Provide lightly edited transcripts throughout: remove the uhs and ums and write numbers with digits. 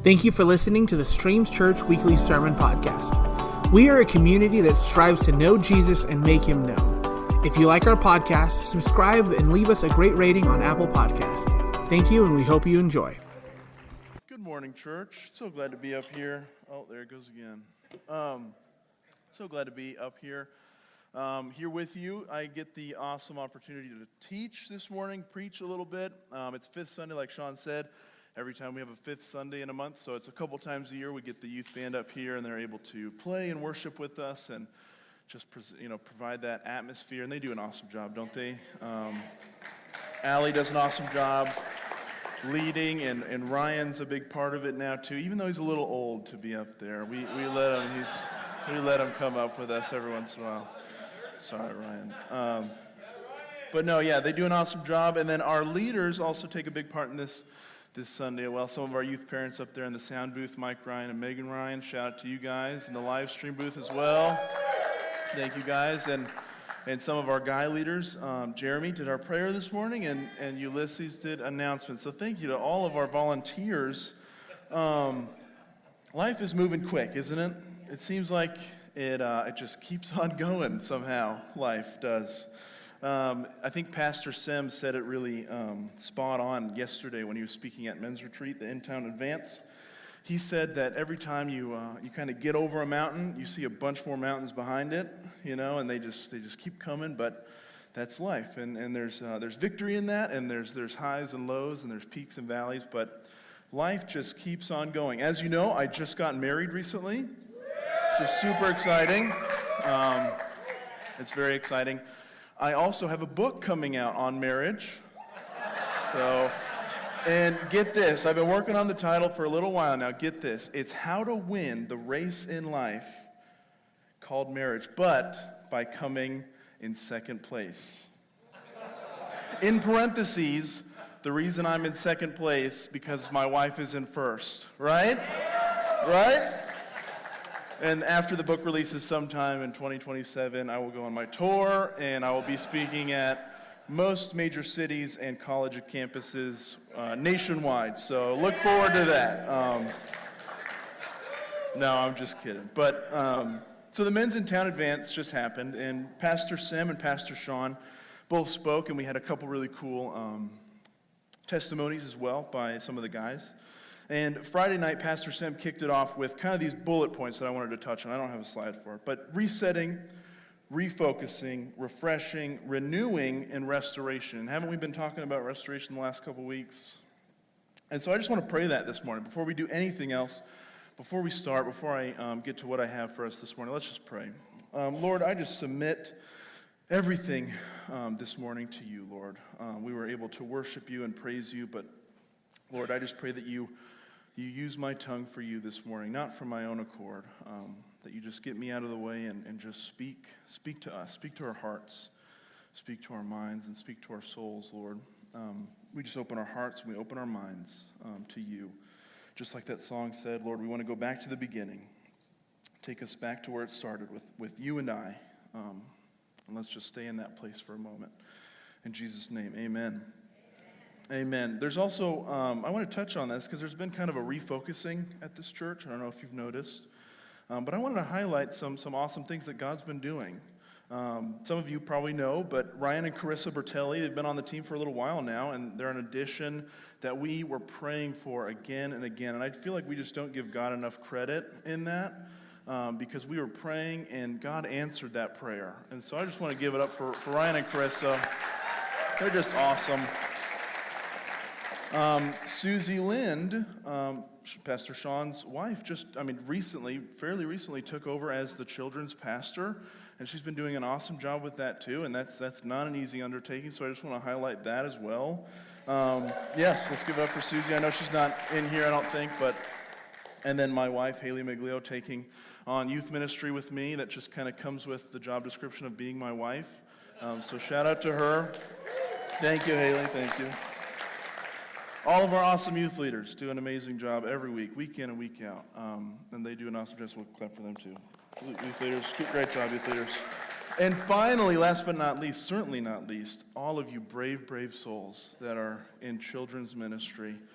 Thank you for listening to the Streams Church Weekly Sermon Podcast. We are a community that strives to know Jesus and make him known. If you like our podcast, subscribe and leave us a great rating on Apple Podcast. Thank you, and we hope you enjoy. Good morning, church. So glad to be up here. Oh, there it goes again. So glad to be up here. Here with you. I get the awesome opportunity to teach this morning, preach a little bit. It's fifth Sunday, like Sean said. Every time we have a fifth Sunday in a month, so it's a couple times a year we get the youth band up here, and they're able to play and worship with us and just provide that atmosphere. And they do an awesome job, don't they? Allie does an awesome job leading, and Ryan's a big part of it now too. Even though he's a little old to be up there, we let him come up with us every once in a while. Sorry, Ryan. But no, yeah, they do an awesome job, and then our leaders also take a big part in this Sunday. Well, some of our youth parents up there in the sound booth, Mike Ryan and Megan Ryan, shout out to you guys in the live stream booth as well. Thank you guys. And some of our guy leaders, Jeremy did our prayer this morning, and Ulysses did announcements. So thank you to all of our volunteers. Life is moving quick, isn't it? It seems like it just keeps on going somehow. Life does. I think Pastor Sem said it really spot on yesterday when he was speaking at Men's Retreat, the In-Town Advance. He said that every time you kind of get over a mountain, you see a bunch more mountains behind it, and they just keep coming. But that's life, and there's victory in that, and there's highs and lows, and there's peaks and valleys. But life just keeps on going. As you know, I just got married recently, just super exciting. It's very exciting. I also have a book coming out on marriage. And get this, I've been working on the title for a little while now. Get this, it's How to Win the Race in Life called Marriage, but by coming in second place. In parentheses, the reason I'm in second place because my wife is in first, right? Right? And after the book releases sometime in 2027, I will go on my tour, and I will be speaking at most major cities and college campuses nationwide. So look forward to that. No, I'm just kidding. But so the Men's in Town Advance just happened, and Pastor Sem and Pastor Sean both spoke, and we had a couple really cool testimonies as well by some of the guys. And Friday night, Pastor Sem kicked it off with kind of these bullet points that I wanted to touch on. I don't have a slide for it. But resetting, refocusing, refreshing, renewing, and restoration. And haven't we been talking about restoration the last couple weeks? And so I just want to pray that this morning. Before we do anything else, before I get to what I have for us this morning, let's just pray. Lord, I just submit everything this morning to you, Lord. We were able to worship you and praise you, but Lord, I just pray that you use my tongue for you this morning, not for my own accord, that you just get me out of the way and just speak to us, speak to our hearts, speak to our minds, and speak to our souls, Lord. We just open our hearts and we open our minds to you. Just like that song said, Lord, we want to go back to the beginning. Take us back to where it started with you and I. And let's just stay in that place for a moment. In Jesus' name, amen. Amen. There's also, I want to touch on this because there's been kind of a refocusing at this church. I don't know if you've noticed. But I wanted to highlight some awesome things that God's been doing. Some of you probably know, but Ryan and Carissa Bertelli, they've been on the team for a little while now, and they're an addition that we were praying for again and again. And I feel like we just don't give God enough credit in that because we were praying, and God answered that prayer. And so I just want to give it up for Ryan and Carissa. They're just awesome. Susie Lind, Pastor Sean's wife, fairly recently took over as the children's pastor, and she's been doing an awesome job with that too, and that's not an easy undertaking, so I just want to highlight that as well. Yes, let's give it up for Susie. I know she's not in here, I don't think, and then my wife, Haley Miglio, taking on youth ministry with me. That just kind of comes with the job description of being my wife, so shout out to her. Thank you, Haley, thank you. All of our awesome youth leaders do an amazing job every week, week in and week out. And they do an awesome job, so we'll clap for them too. Youth leaders, great job, youth leaders. And finally, last but not least, certainly not least, all of you brave, brave souls that are in children's ministry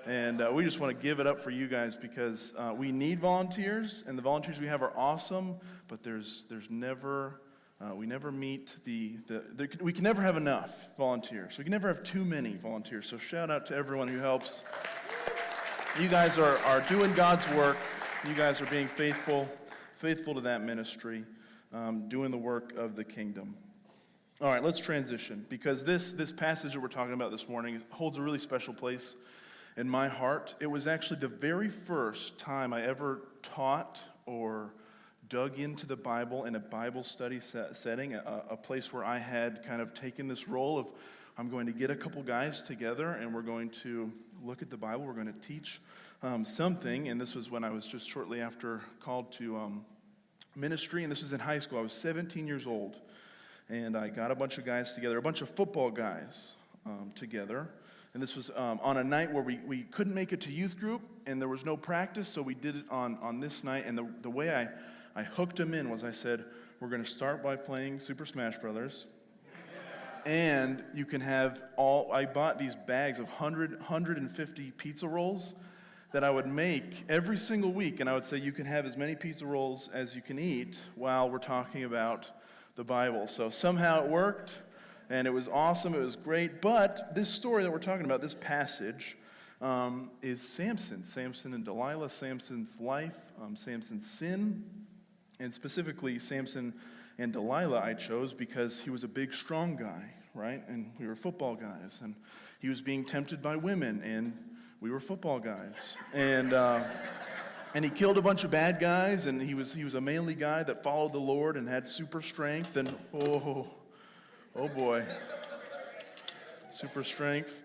And we just want to give it up for you guys because we need volunteers, and the volunteers we have are awesome, but there's never, we never meet we can never have enough volunteers. We can never have too many volunteers. So shout out to everyone who helps. You guys are doing God's work. You guys are being faithful to that ministry, doing the work of the kingdom. All right, let's transition, because this passage that we're talking about this morning holds a really special place in my heart. It was actually the very first time I ever taught or dug into the Bible in a Bible study setting, a place where I had kind of taken this role of, I'm going to get a couple guys together and we're going to look at the Bible, we're going to teach something. And this was when I was just shortly after called to ministry, and this was in high school. I was 17 years old, and I got a bunch of guys together, a bunch of football guys together. And this was on a night where we couldn't make it to youth group, and there was no practice, so we did it on this night. And the way I hooked them in was I said, we're going to start by playing Super Smash Brothers. And you can have I bought these bags of 150 pizza rolls that I would make every single week. And I would say, you can have as many pizza rolls as you can eat while we're talking about the Bible. So somehow it worked. And it was awesome, it was great. But this story that we're talking about, this passage, is Samson and Delilah, Samson's life, Samson's sin, and specifically Samson and Delilah I chose because he was a big, strong guy, right? And we were football guys. And he was being tempted by women, and we were football guys. And he killed a bunch of bad guys, and he was a manly guy that followed the Lord and had super strength, and oh boy, super strength.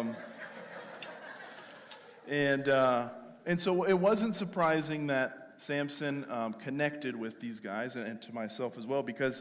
And so it wasn't surprising that Samson connected with these guys, and to myself as well, because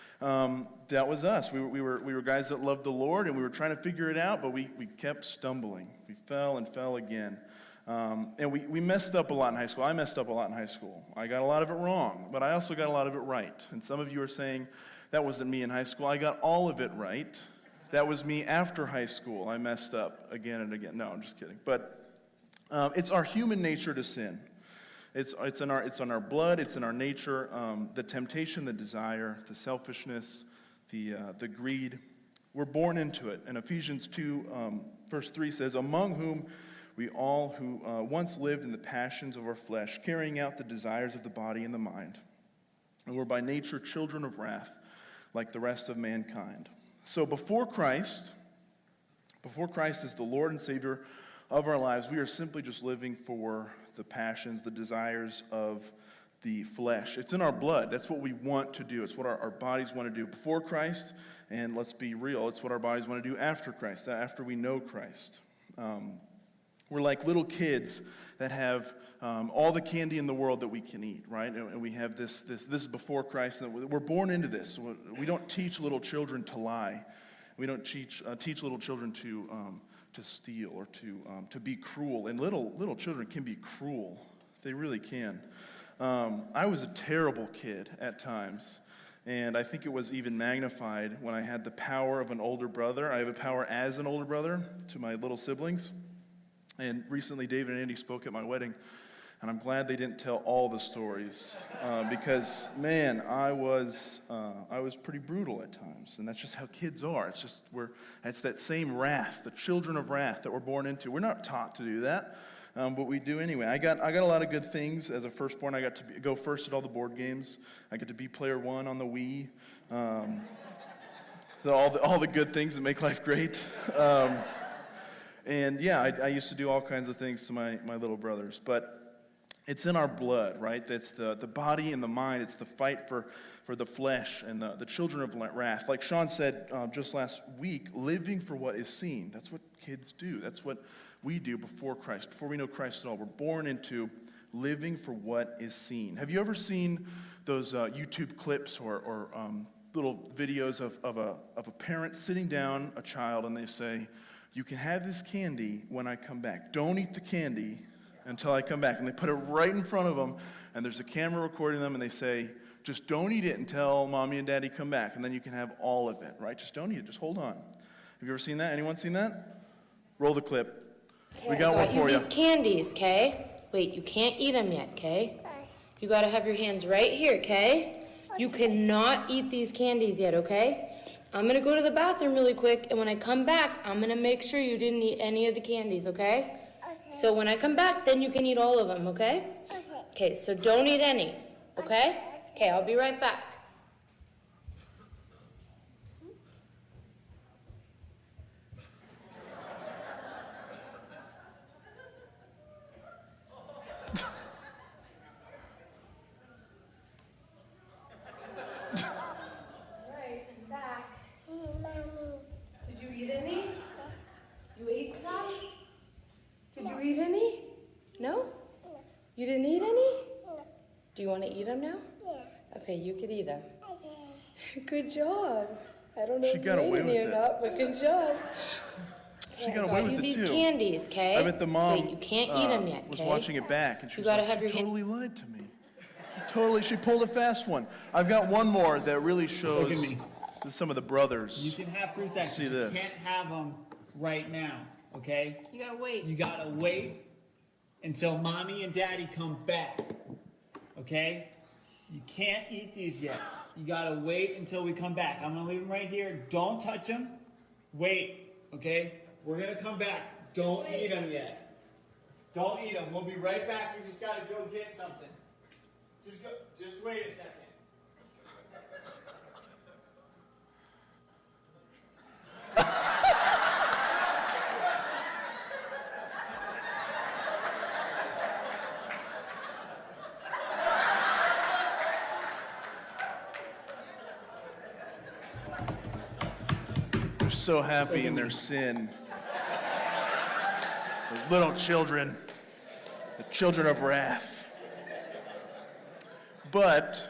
that was us. We were guys that loved the Lord, and we were trying to figure it out, but we kept stumbling. We fell and fell again. And we messed up a lot in high school. I messed up a lot in high school. I got a lot of it wrong, but I also got a lot of it right. And some of you are saying, that wasn't me in high school. I got all of it right. That was me after high school. I messed up again and again. No, I'm just kidding. But it's our human nature to sin. It's in our blood. It's in our nature. The temptation, the desire, the selfishness, the greed. We're born into it. And Ephesians 2, verse 3 says, among whom we all who once lived in the passions of our flesh, carrying out the desires of the body and the mind, and were by nature children of wrath, like the rest of mankind. So before Christ is the Lord and Savior of our lives, we are simply just living for the passions, the desires of the flesh. It's in our blood. That's what we want to do. It's what our bodies want to do before Christ, and let's be real, it's what our bodies want to do after Christ, after we know Christ. We're like little kids that have all the candy in the world that we can eat, right? And we have this is before Christ. And we're born into this. We don't teach little children to lie. We don't teach little children to steal or to be cruel. And little children can be cruel. They really can. I was a terrible kid at times. And I think it was even magnified when I had the power of an older brother. I have a power as an older brother to my little siblings. And recently, David and Andy spoke at my wedding, and I'm glad they didn't tell all the stories because, man, I was pretty brutal at times, and that's just how kids are. It's that same wrath, the children of wrath that we're born into. We're not taught to do that, but we do anyway. I got a lot of good things as a firstborn. I got to go first at all the board games. I get to be player one on the Wii. So all the good things that make life great. And yeah, I used to do all kinds of things to my little brothers. But it's in our blood, right? That's the body and the mind. It's the fight for the flesh and the children of wrath. Like Sean said just last week, living for what is seen. That's what kids do. That's what we do before Christ. Before we know Christ at all, we're born into living for what is seen. Have you ever seen those YouTube clips or little videos of a parent sitting down a child and they say, you can have this candy when I come back. Don't eat the candy until I come back. And they put it right in front of them, and there's a camera recording them, and they say, just don't eat it until mommy and daddy come back, and then you can have all of it, right? Just don't eat it. Just hold on. Have you ever seen that? Anyone seen that? Roll the clip. We got one for you. These candies, okay? Wait, you can't eat them yet, okay? You gotta have your hands right here, okay? You cannot eat these candies yet, okay? I'm gonna go to the bathroom really quick, and when I come back, I'm gonna make sure you didn't eat any of the candies, okay? So when I come back, then you can eat all of them, okay? Okay, so don't eat any, okay? Okay, I'll be right back. Alright, I'm back. Did you eat any? You ate some? Did you eat any? No? You didn't eat any? Do you want to eat them now? Okay, you could eat them. Good job. I don't know She if got you away ate any with or it. not, but good job. She got away with it these too. candies, okay? I bet the mom Wait, you can't eat them yet, was okay? watching it back, and she You was gotta like, have she your hand- totally lied to me. She pulled a fast one. I've got one more that really shows Look at me. some of the brothers. You can have 3 seconds. See this. You can't have them right now, okay? You gotta wait. You gotta wait until mommy and daddy come back, okay? You can't eat these yet. You gotta wait until we come back. I'm gonna leave them right here. Don't touch them. Wait, okay? We're gonna come back. Don't eat them yet. Don't eat them. We'll be right back. We just gotta go get something. Just wait a second. They're so happy in their sin. Those little children, the children of wrath. But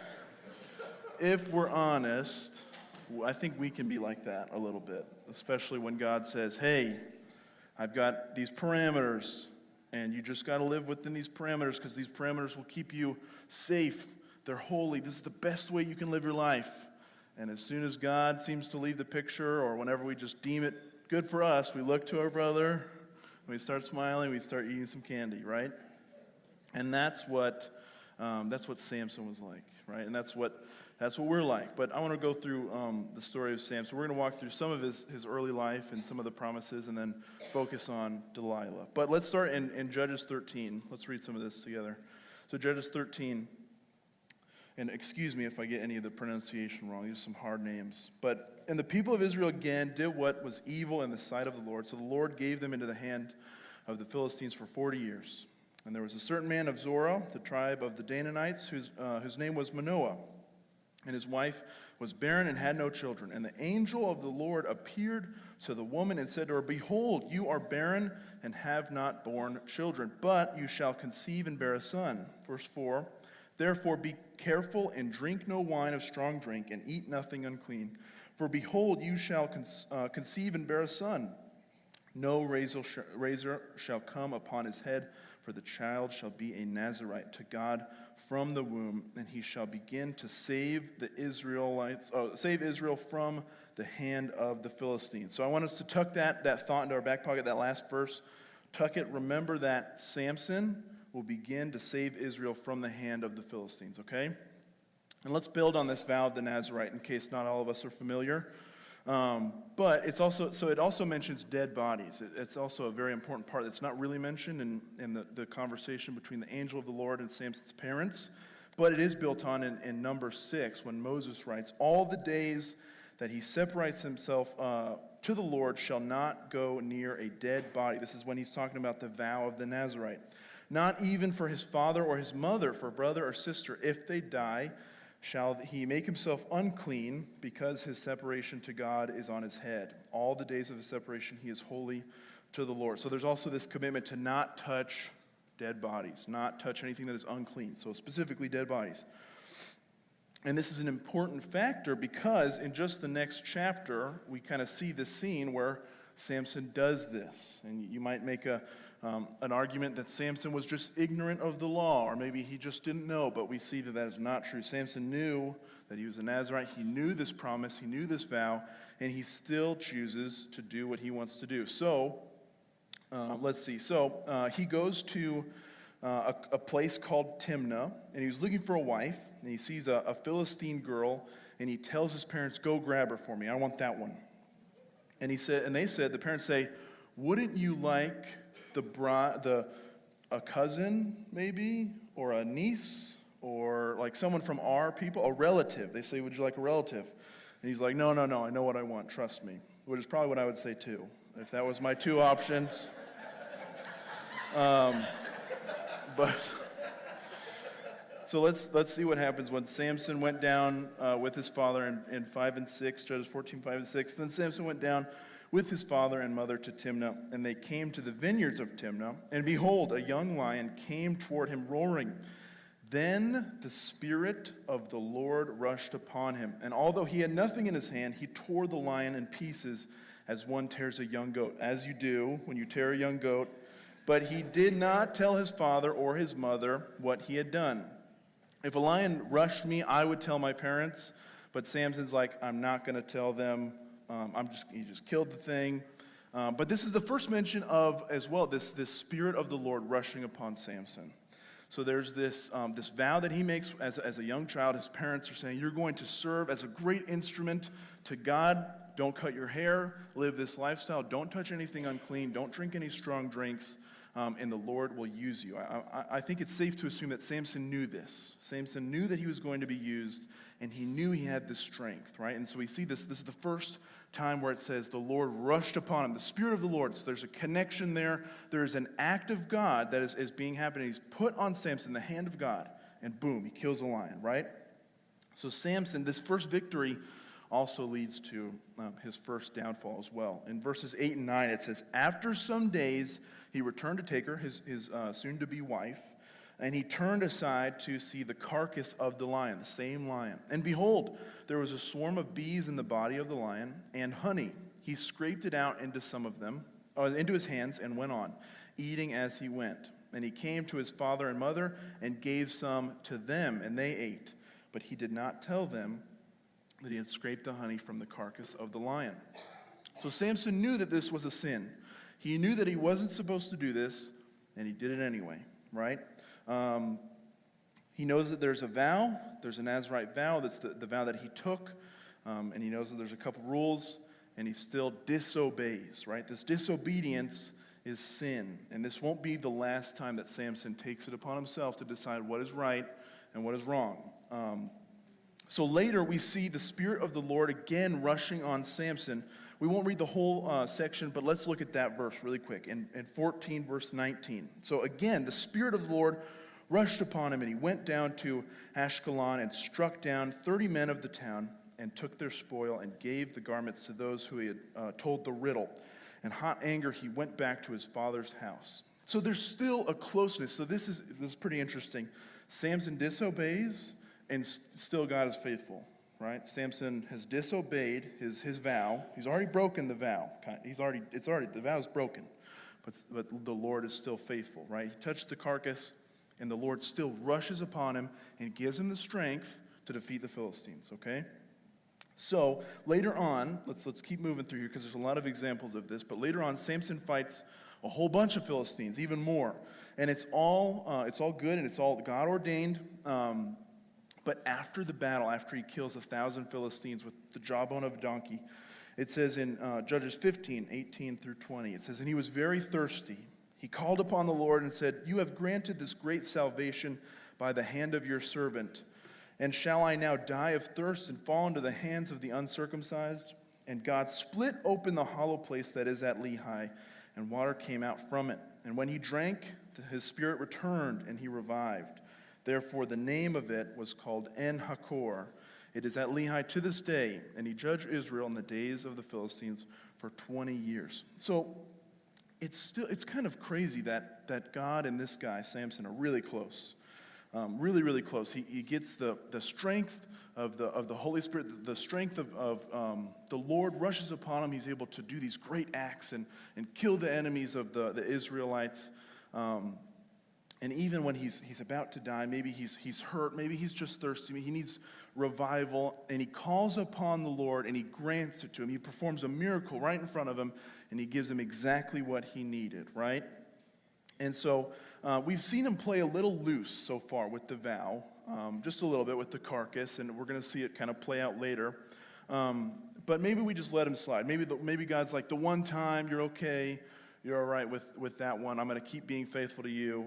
if we're honest, I think we can be like that a little bit, especially when God says, hey, I've got these parameters, and you just got to live within these parameters because these parameters will keep you safe. They're holy. This is the best way you can live your life. And as soon as God seems to leave the picture, or whenever we just deem it good for us, we look to our brother, we start smiling, we start eating some candy, right? And that's what Samson was like, right? And that's what we're like. But I want to go through the story of Samson. We're going to walk through some of his early life and some of the promises, and then focus on Delilah. But let's start in Judges 13. Let's read some of this together. So Judges 13. And excuse me if I get any of the pronunciation wrong. These are some hard names. And the people of Israel again did what was evil in the sight of the Lord. So the Lord gave them into the hand of the Philistines for 40 years. And there was a certain man of Zorah, the tribe of the Danaanites, whose name was Manoah. And his wife was barren and had no children. And the angel of the Lord appeared to the woman and said to her, behold, you are barren and have not borne children, but you shall conceive and bear a son. Verse 4. Therefore be careful and drink no wine of strong drink, and eat nothing unclean. For behold, you shall conceive and bear a son. No razor shall come upon his head, for the child shall be a Nazirite to God from the womb, and he shall begin to save Israel from the hand of the Philistines. So I want us to tuck that thought into our back pocket, that last verse. Tuck it. Remember that Samson will begin to save Israel from the hand of the Philistines, okay? And let's build on this vow of the Nazirite in case not all of us are familiar. But it also mentions dead bodies. It's also a very important part that's not really mentioned in the conversation between the angel of the Lord and Samson's parents. But it is built on in Numbers 6 when Moses writes, all the days that he separates himself to the Lord shall not go near a dead body. This is when he's talking about the vow of the Nazirite. Not even for his father or his mother, for brother or sister, if they die, shall he make himself unclean, because his separation to God is on his head. All the days of his separation he is holy to the Lord. So there's also this commitment to not touch dead bodies, not touch anything that is unclean, so specifically dead bodies. And this is an important factor because in just the next chapter, we kind of see this scene where Samson does this. And you might make an argument that Samson was just ignorant of the law, or maybe he just didn't know, but we see that is not true. Samson knew that he was a Nazirite. He knew this promise. He knew this vow, and he still chooses to do what he wants to do. So let's see. So he goes to a place called Timnah, and he was looking for a wife, and he sees a Philistine girl, and he tells his parents, "Go grab her for me. I want that one." And the parents say, "Wouldn't you like a cousin maybe, or a niece, or like someone from our people, a relative?" They say, "Would you like a relative?" And he's like, "No, I know what I want. Trust me." Which is probably what I would say too, if that was my two options. But so let's see what happens when Samson went down with his father in 5 and 6, Judges 14, 5 and 6. Then Samson went down with his father and mother to Timnah, and they came to the vineyards of Timnah, and behold, a young lion came toward him roaring. Then the Spirit of the Lord rushed upon him, and although he had nothing in his hand, he tore the lion in pieces as one tears a young goat, as you do when you tear a young goat. But he did not tell his father or his mother what he had done. If a lion rushed me, I would tell my parents. But Samson's like, I'm not going to tell them. He just killed the thing. But this is the first mention of, as well, this Spirit of the Lord rushing upon Samson. So there's this vow that he makes as a young child. His parents are saying, you're going to serve as a great instrument to God. Don't cut your hair. Live this lifestyle. Don't touch anything unclean. Don't drink any strong drinks. And the Lord will use you. I think it's safe to assume that Samson knew this. Samson knew that he was going to be used, and he knew he had the strength, right? And so we see this. This is the first time where it says the Lord rushed upon him, the Spirit of the Lord. So there's a connection there. There is an act of God that is being happening. He's put on Samson the hand of God, and boom, he kills a lion, right? So Samson, this first victory also leads to his first downfall as well. In verses 8 and 9, it says, after some days, he returned to take her, his soon-to-be wife, and he turned aside to see the carcass of the lion, the same lion. And behold, there was a swarm of bees in the body of the lion, and honey. He scraped it out into into his hands, and went on, eating as he went. And he came to his father and mother, and gave some to them, and they ate. But he did not tell them that he had scraped the honey from the carcass of the lion. So Samson knew that this was a sin. He knew that he wasn't supposed to do this, and he did it anyway, right? He knows that there's a vow. There's a Nazirite vow. That's the vow that he took. And he knows that there's a couple rules, and he still disobeys, right? This disobedience is sin. And this won't be the last time that Samson takes it upon himself to decide what is right and what is wrong. So later we see the Spirit of the Lord again rushing on Samson. We won't read the whole section, but let's look at that verse really quick. In 14, verse 19. So again, the Spirit of the Lord rushed upon him, and he went down to Ashkelon and struck down 30 men of the town and took their spoil and gave the garments to those who he had told the riddle. In hot anger, he went back to his father's house. So there's still a closeness. So this is pretty interesting. Samson disobeys, and still God is faithful, right? Samson has disobeyed his vow. He's already broken the vow. The vow's broken, but the Lord is still faithful, right? He touched the carcass, and the Lord still rushes upon him and gives him the strength to defeat the Philistines, okay? So later on, let's keep moving through here because there's a lot of examples of this, but later on, Samson fights a whole bunch of Philistines, even more. And it's all good and it's all God ordained. But after the battle, after he kills 1,000 Philistines with the jawbone of a donkey, it says in Judges 15, 18 through 20, it says, and he was very thirsty. He called upon the Lord and said, you have granted this great salvation by the hand of your servant. And shall I now die of thirst and fall into the hands of the uncircumcised? And God split open the hollow place that is at Lehi, and water came out from it. And when he drank, his spirit returned, and he revived. Therefore, the name of it was called En-Hakkore. It is at Lehi to this day, and he judged Israel in the days of the Philistines for 20 years. So it's kind of crazy that God and this guy, Samson, are really close. Really, really close. He gets the strength of the Holy Spirit, the strength of the Lord rushes upon him. He's able to do these great acts and kill the enemies of the Israelites. And even when he's about to die, maybe he's hurt, maybe he's just thirsty, he needs revival, and he calls upon the Lord and he grants it to him. He performs a miracle right in front of him, and he gives him exactly what he needed, right? And so we've seen him play a little loose so far with the vow, just a little bit with the carcass, and we're going to see it kind of play out later. But maybe we just let him slide. Maybe God's like, the one time you're okay, you're all right with that one. I'm going to keep being faithful to you.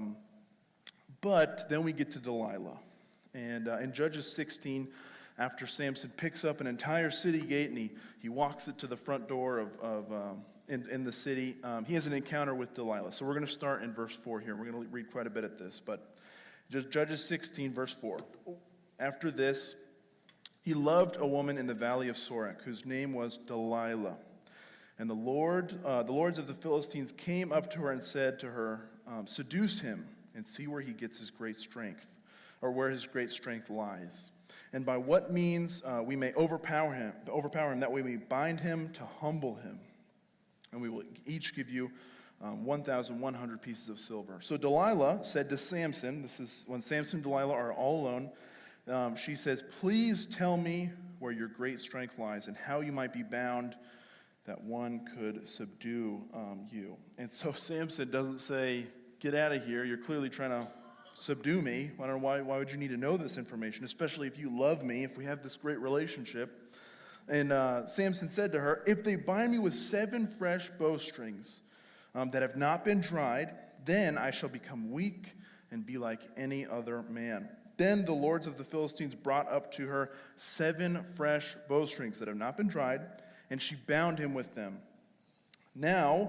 But then we get to Delilah. And in Judges 16, after Samson picks up an entire city gate and he walks it to the front door in the city, he has an encounter with Delilah. So we're going to start in verse 4 here. We're going to read quite a bit at this. But just Judges 16, verse 4. After this, he loved a woman in the valley of Sorek, whose name was Delilah. And the lords of the Philistines came up to her and said to her, seduce him and see where he gets his great strength, or where his great strength lies. And by what means we may overpower him, that we may bind him to humble him. And we will each give you 1,100 pieces of silver. So Delilah said to Samson, this is when Samson and Delilah are all alone, she says, please tell me where your great strength lies and how you might be bound that one could subdue you. And so Samson doesn't say, get out of here, you're clearly trying to subdue me. I don't know why would you need to know this information, especially if you love me, if we have this great relationship. And Samson said to her, if they bind me with 7 fresh bowstrings that have not been dried, then I shall become weak and be like any other man. Then the lords of the Philistines brought up to her 7 fresh bowstrings that have not been dried, and she bound him with them. Now,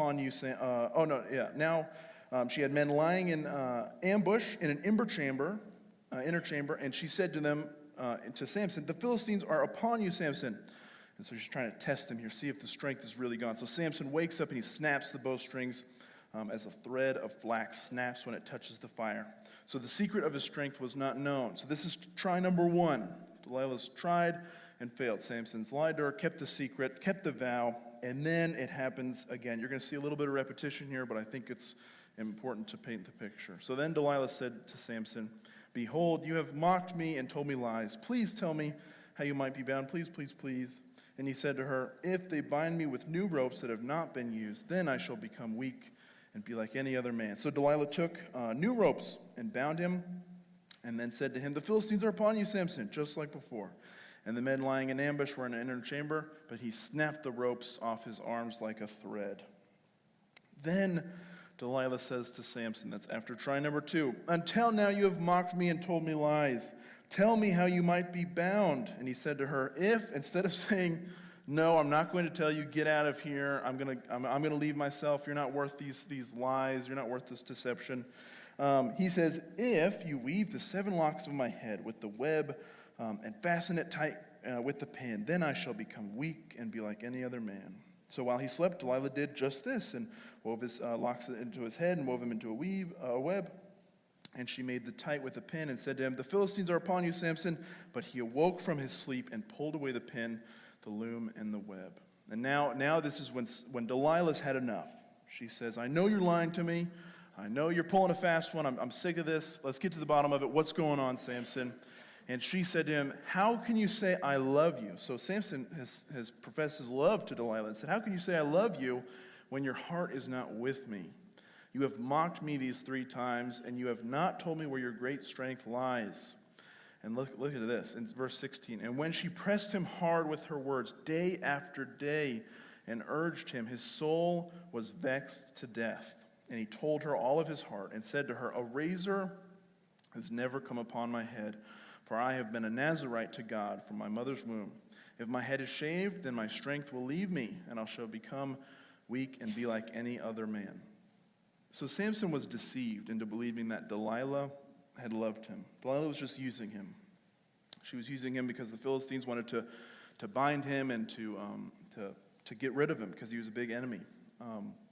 she had men lying in ambush in an inner chamber, and she said to them, to Samson, the Philistines are upon you, Samson. And so she's trying to test him here, see if the strength is really gone. So Samson wakes up and he snaps the bowstrings as a thread of flax snaps when it touches the fire. So the secret of his strength was not known. So this is try number 1. Delilah's tried and failed. Samson's lied to her, kept the secret, kept the vow, and then it happens again. You're going to see a little bit of repetition here, but I think it's important to paint the picture. So then Delilah said to Samson, behold, you have mocked me and told me lies. Please tell me how you might be bound. Please, please, please. And he said to her, if they bind me with new ropes that have not been used, then I shall become weak and be like any other man. So Delilah took new ropes and bound him, and then said to him, the Philistines are upon you, Samson, just like before. And the men lying in ambush were in an inner chamber, but he snapped the ropes off his arms like a thread. Then Delilah says to Samson, that's after try number 2, until now you have mocked me and told me lies. Tell me how you might be bound. And he said to her, if, instead of saying, no, I'm not going to tell you, get out of here, I'm going to leave myself, you're not worth these lies, you're not worth this deception. He says, if you weave the 7 locks of my head with the web and fasten it tight with the pin, then I shall become weak and be like any other man. So while he slept, Delilah did just this and wove his locks into his head and wove him into a web. And she made the tight with a pin and said to him, the Philistines are upon you, Samson. But he awoke from his sleep and pulled away the pin, the loom, and the web. And now this is when Delilah's had enough. She says, I know you're lying to me. I know you're pulling a fast one. I'm sick of this. Let's get to the bottom of it. What's going on, Samson? And she said to him, how can you say I love you? So Samson has professed his love to Delilah and said, how can you say I love you when your heart is not with me? You have mocked me these 3 times, and you have not told me where your great strength lies. And look at this, in verse 16. And when she pressed him hard with her words day after day and urged him, his soul was vexed to death. And he told her all of his heart and said to her, a razor has never come upon my head, for I have been a Nazirite to God from my mother's womb. If my head is shaved, then my strength will leave me, and I shall become weak and be like any other man. So Samson was deceived into believing that Delilah had loved him. Delilah was just using him. She was using him because the Philistines wanted to bind him and to get rid of him because he was a big enemy.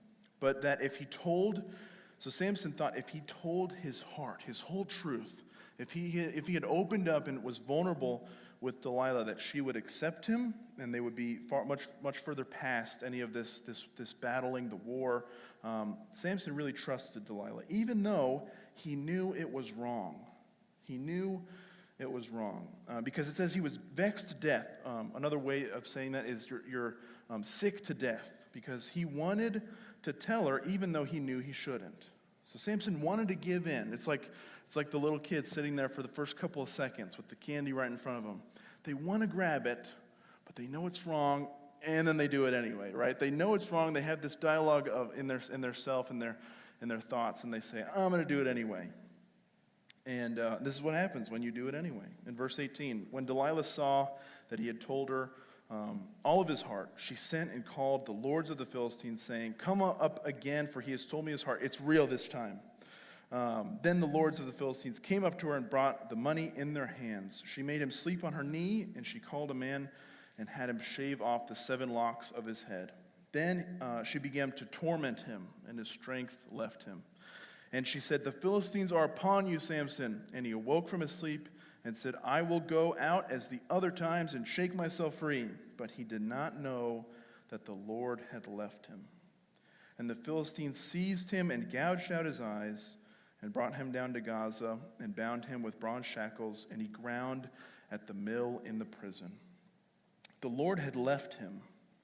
So Samson thought if he told his heart, his whole truth, if he had opened up and was vulnerable with Delilah, that she would accept him, and they would be much further past any of this battling, the war. Samson really trusted Delilah, even though he knew it was wrong. He knew it was wrong, because it says he was vexed to death. Another way of saying that is you're sick to death, because he wanted to tell her even though he knew he shouldn't. So Samson wanted to give in. It's like the little kid sitting there for the first couple of seconds with the candy right in front of them. They want to grab it, but they know it's wrong, and then they do it anyway, right? They know it's wrong. They have this dialogue in their self and their thoughts, and they say, I'm going to do it anyway. And this is what happens when you do it anyway. In verse 18, when Delilah saw that he had told her all of his heart, she sent and called the lords of the Philistines, saying, come up again, for he has told me his heart. It's real this time. Then the lords of the Philistines came up to her and brought the money in their hands. She made him sleep on her knee, and she called a man and had him shave off the 7 locks of his head. Then she began to torment him, and his strength left him. And she said, the Philistines are upon you, Samson. And he awoke from his sleep and said, I will go out as the other times and shake myself free. But he did not know that the Lord had left him. And the Philistines seized him and gouged out his eyes and brought him down to Gaza and bound him with bronze shackles, and he ground at the mill in the prison. The Lord had left him.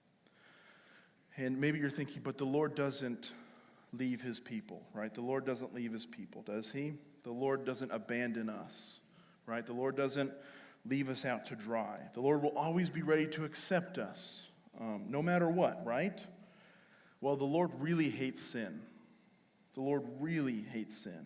And maybe you're thinking, but the Lord doesn't leave his people, right? The Lord doesn't leave his people, does he? The Lord doesn't abandon us, right? The Lord doesn't leave us out to dry. The Lord will always be ready to accept us, no matter what, right? Well, the Lord really hates sin. The Lord really hates sin.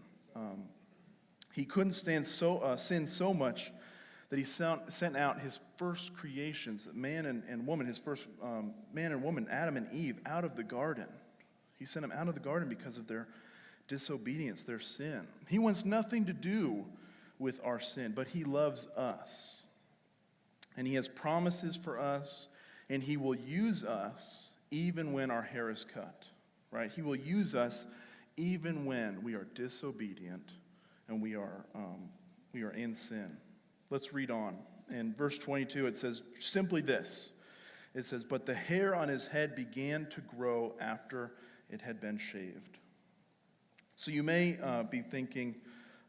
He couldn't stand sin so much that he sent out his first creations, man and woman, his first man and woman, Adam and Eve, out of the garden. He sent them out of the garden because of their disobedience, their sin. He wants nothing to do with our sin, but he loves us. And he has promises for us, and he will use us even when our hair is cut, right? He will use us even when we are disobedient and we are in sin. Let's read on. In verse 22, it says simply this. It says, but the hair on his head began to grow after it had been shaved. So you may be thinking,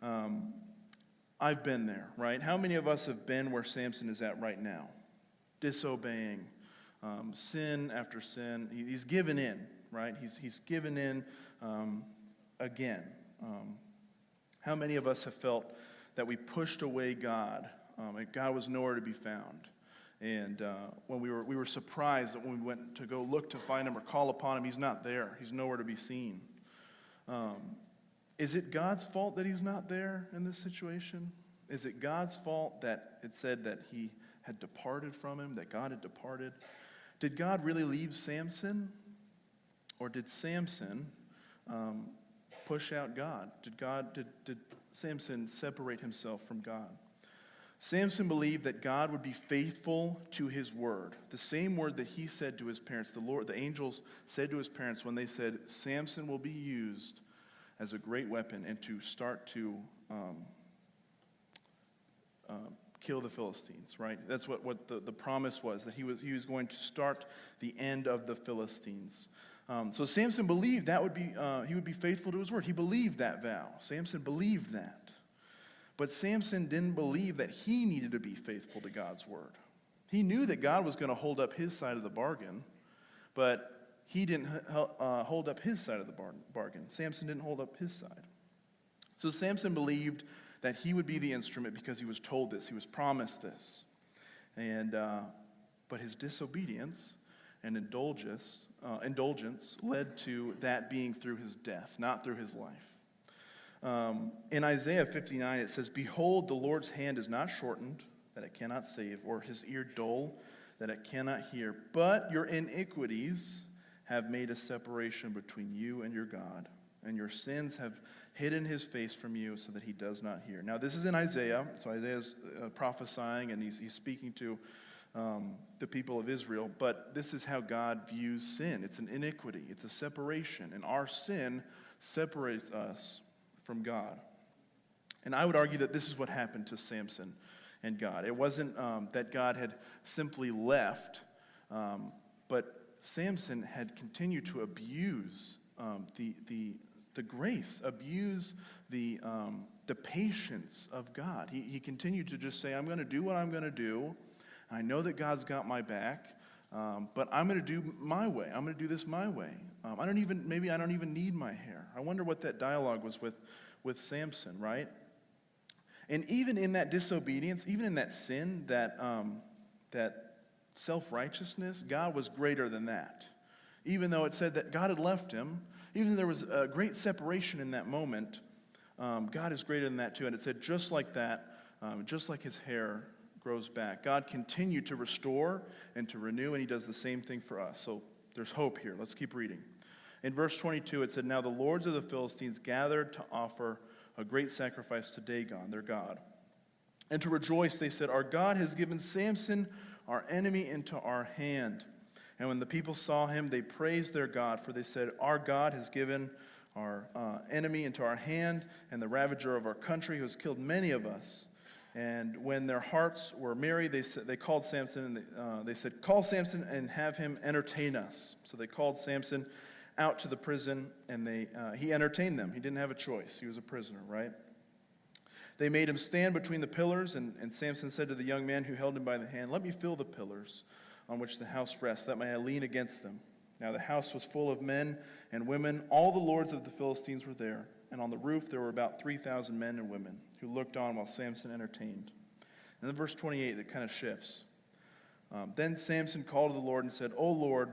I've been there, right? How many of us have been where Samson is at right now? Disobeying, sin after sin. He's given in, right? He's given in again. How many of us have felt that we pushed away God? God was nowhere to be found. And when we were surprised that when we went to go look to find him or call upon him, he's not there. He's nowhere to be seen. Is it God's fault that he's not there in this situation? Is it God's fault that it said that he had departed from him, that God had departed? Did God really leave Samson? Or did Samson push out God? Did Samson separate himself from God? Samson believed that God would be faithful to his word. The same word that he said to his parents, the angels said to his parents when they said, Samson will be used as a great weapon and to start to kill the Philistines, right? That's what the promise was, that he was going to start the end of the Philistines. So Samson believed that he would be faithful to his word. He believed that vow. Samson believed that. But Samson didn't believe that he needed to be faithful to God's word. He knew that God was going to hold up his side of the bargain, but he didn't hold up his side of the bargain. Samson didn't hold up his side. So Samson believed that he would be the instrument because he was told this, he was promised this. But his disobedience and indulgence led to that being through his death, not through his life. In Isaiah 59, it says, behold, the Lord's hand is not shortened, that it cannot save, or his ear dull, that it cannot hear. But your iniquities have made a separation between you and your God, and your sins have hidden his face from you so that he does not hear. Now, this is in Isaiah, so Isaiah's prophesying, and he's speaking to the people of Israel, but this is how God views sin. It's an iniquity. It's a separation, and our sin separates us from God. And I would argue that this is what happened to Samson and God. It wasn't that God had simply left, but Samson had continued to abuse the grace, abuse the patience of God. He continued to just say, I'm going to do what I'm going to do. I know that God's got my back, but I'm going to do my way. I'm going to do this my way. Maybe I don't even need my hair. I wonder what that dialogue was with Samson, right? And even in that disobedience, even in that sin, that self-righteousness, God was greater than that. Even though it said that God had left him, even though there was a great separation in that moment, God is greater than that too. And it said just like that, just like his hair grows back, God continued to restore and to renew, and he does the same thing for us. So there's hope here. Let's keep reading. In verse 22, it said, Now the lords of the Philistines gathered to offer a great sacrifice to Dagon, their god. And to rejoice, they said, Our God has given Samson, our enemy, into our hand. And when the people saw him, they praised their God, for they said, Our God has given our enemy into our hand, and the ravager of our country who has killed many of us. And when their hearts were merry, they called Samson, and they said, Call Samson and have him entertain us. So they called Samson out to the prison, and he entertained them. He didn't have a choice. He was a prisoner, right? They made him stand between the pillars, and Samson said to the young man who held him by the hand, Let me fill the pillars on which the house rests, that may I lean against them. Now the house was full of men and women. All the lords of the Philistines were there, and on the roof there were about 3,000 men and women who looked on while Samson entertained. And then verse 28, it kind of shifts. Then Samson called to the Lord and said, O Lord,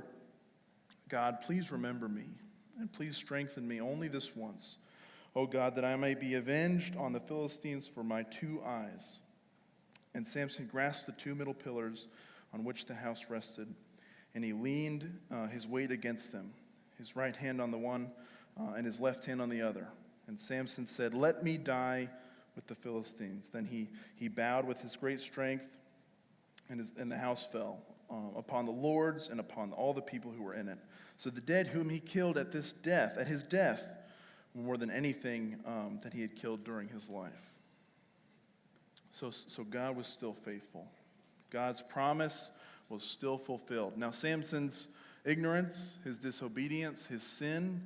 God, please remember me, and please strengthen me only this once, O God, that I may be avenged on the Philistines for my 2 eyes. And Samson grasped the 2 middle pillars on which the house rested, and he leaned his weight against them, his right hand on the one and his left hand on the other. And Samson said, Let me die with the Philistines. Then he bowed with his great strength, and the house fell upon the lords and upon all the people who were in it. So the dead whom he killed at his death, were more than anything that he had killed during his life. So God was still faithful. God's promise was still fulfilled. Now Samson's ignorance, his disobedience, his sin,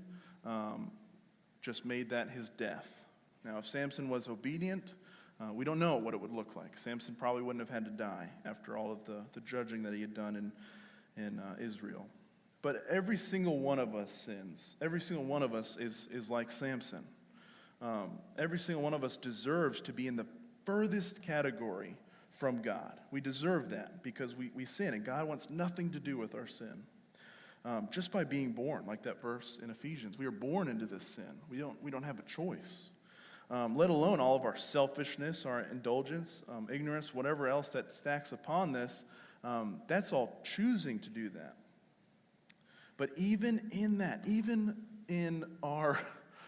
just made that his death. Now if Samson was obedient, we don't know what it would look like. Samson probably wouldn't have had to die after all of the judging that he had done in Israel. But every single one of us sins. Every single one of us is like Samson. Every single one of us deserves to be in the furthest category from God. We deserve that because we sin, and God wants nothing to do with our sin. Just by being born, like that verse in Ephesians, we are born into this sin. We don't have a choice. Let alone all of our selfishness, our indulgence, ignorance, whatever else that stacks upon this, that's all choosing to do that. But even in that, even in our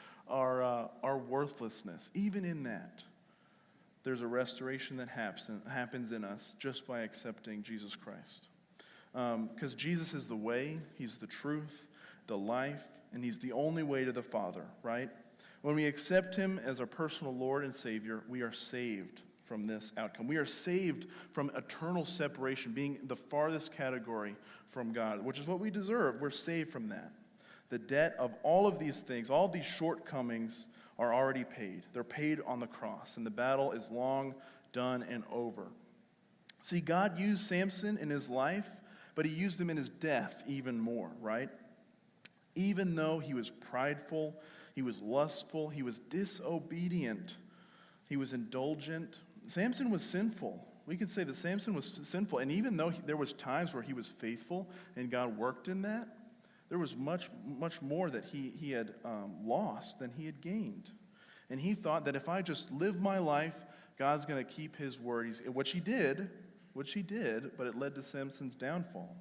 worthlessness, even in that, there's a restoration that happens in us just by accepting Jesus Christ. Because Jesus is the way, he's the truth, the life, and he's the only way to the Father, right? When we accept him as our personal Lord and Savior, we are saved from this outcome. We are saved from eternal separation, being the farthest category from God, which is what we deserve. We're saved from that. The debt of all of these things, all of these shortcomings are already paid. They're paid on the cross, and the battle is long done and over. See, God used Samson in his life, but he used him in his death even more, right? Even though he was prideful, he was lustful, he was disobedient, he was indulgent, Samson was sinful. We could say that Samson was sinful, and even though there was times where he was faithful and God worked in that, there was much more that he had lost than he had gained. And he thought that if I just live my life, God's going to keep his word, which he did, but it led to Samson's downfall.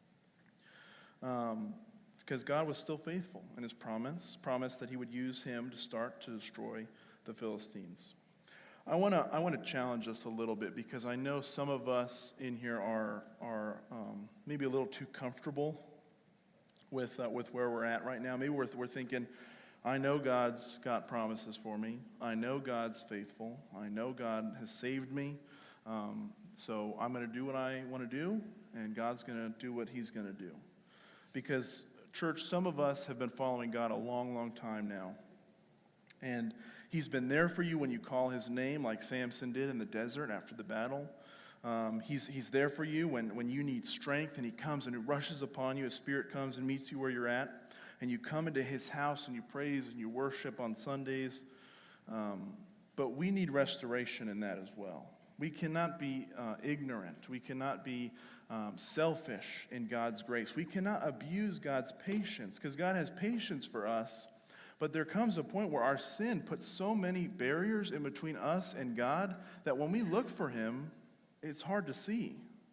Because God was still faithful in his promise that he would use him to start to destroy the Philistines. I want to challenge us a little bit because I know some of us in here are maybe a little too comfortable with where we're at right now. Maybe we're thinking, I know God's got promises for me. I know God's faithful. I know God has saved me. So I'm going to do what I want to do, and God's going to do what he's going to do. Because, church, some of us have been following God a long, long time now. And he's been there for you when you call his name, like Samson did in the desert after the battle. He's there for you when you need strength, and he comes and he rushes upon you. His Spirit comes and meets you where you're at. And you come into his house and you praise and you worship on Sundays. But we need restoration in that as well. We cannot be ignorant. We cannot be selfish in God's grace. We cannot abuse God's patience, because God has patience for us. But there comes a point where our sin puts so many barriers in between us and God that when we look for him, it's hard to see.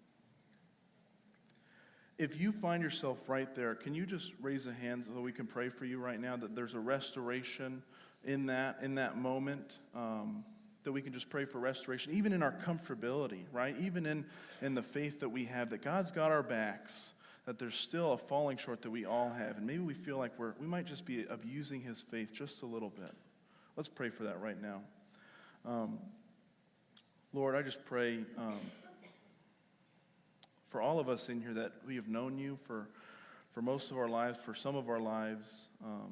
If you find yourself right there, can you just raise a hand so we can pray for you right now, that there's a restoration in that moment, that we can just pray for restoration, even in our comfortability, right? Even in the faith that we have, that God's got our backs, that there's still a falling short that we all have, and maybe we feel like we might just be abusing his faith just a little bit. Let's pray for that right now. Lord, I just pray for all of us in here that we have known you for most of our lives, for some of our lives,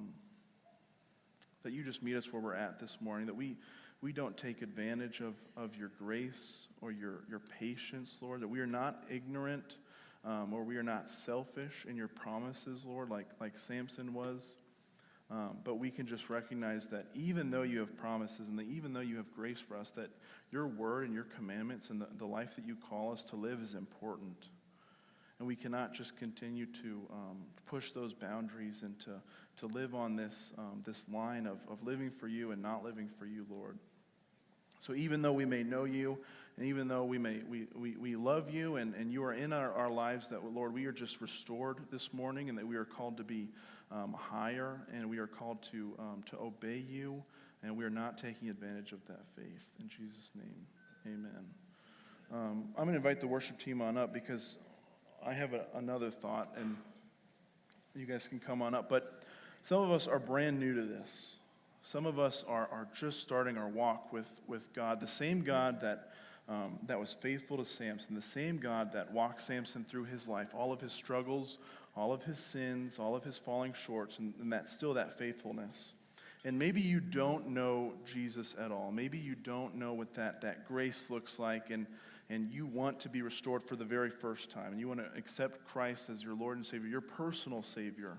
that you just meet us where we're at this morning, that we don't take advantage of your grace or your patience, Lord, that we are not ignorant or we are not selfish in your promises, Lord, like Samson was. But we can just recognize that even though you have promises and that even though you have grace for us, that your word and your commandments and the life that you call us to live is important. And we cannot just continue to push those boundaries and to live on this line of living for you and not living for you, Lord. So even though we may know you, and even though we love you and you are in our lives, that, Lord, we are just restored this morning, and that we are called to be higher, and we are called to obey you, and we are not taking advantage of that faith. In Jesus' name, amen. I'm going to invite the worship team on up, because I have another thought, and you guys can come on up. But some of us are brand new to this. Some of us are just starting our walk with God, the same God that was faithful to Samson, the same God that walked Samson through his life, all of his struggles, all of his sins, all of his falling shorts, and that's still that faithfulness. And maybe you don't know Jesus at all. Maybe you don't know what that grace looks like, and you want to be restored for the very first time, and you want to accept Christ as your Lord and Savior, your personal Savior.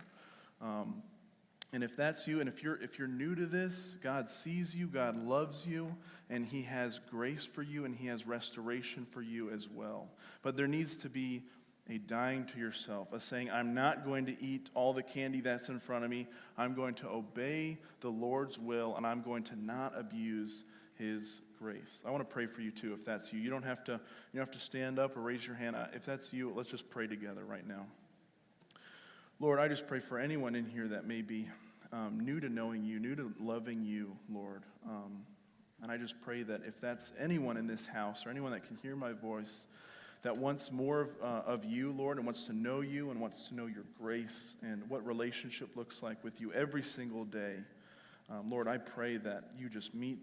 And if that's you, and if you're new to this, God sees you, God loves you, and he has grace for you, and he has restoration for you as well. But there needs to be a dying to yourself, a saying, I'm not going to eat all the candy that's in front of me. I'm going to obey the Lord's will, and I'm going to not abuse his grace. I want to pray for you too, if that's you. You don't have to stand up or raise your hand. If that's you, let's just pray together right now. Lord, I just pray for anyone in here that may be new to knowing you, new to loving you, Lord. And I just pray that if that's anyone in this house or anyone that can hear my voice that wants more of you, Lord, and wants to know you and wants to know your grace and what relationship looks like with you every single day, Lord, I pray that you just meet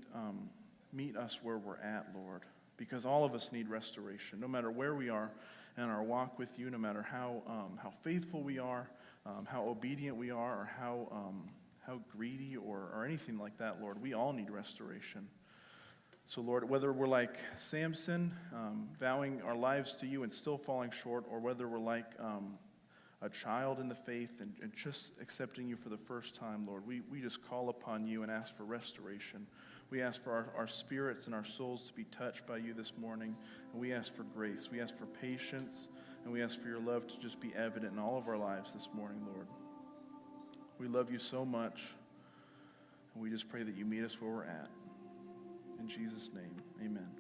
us where we're at, Lord, because all of us need restoration, no matter where we are in our walk with you, no matter how faithful we are, how obedient we are, or how greedy or anything like that, Lord. We all need restoration. So, Lord, whether we're like Samson, vowing our lives to you and still falling short, or whether we're like a child in the faith and just accepting you for the first time, Lord, we just call upon you and ask for restoration. We ask for our spirits and our souls to be touched by you this morning, and we ask for grace. We ask for patience, and we ask for your love to just be evident in all of our lives this morning, Lord. We love you so much, and we just pray that you meet us where we're at. In Jesus' name, amen.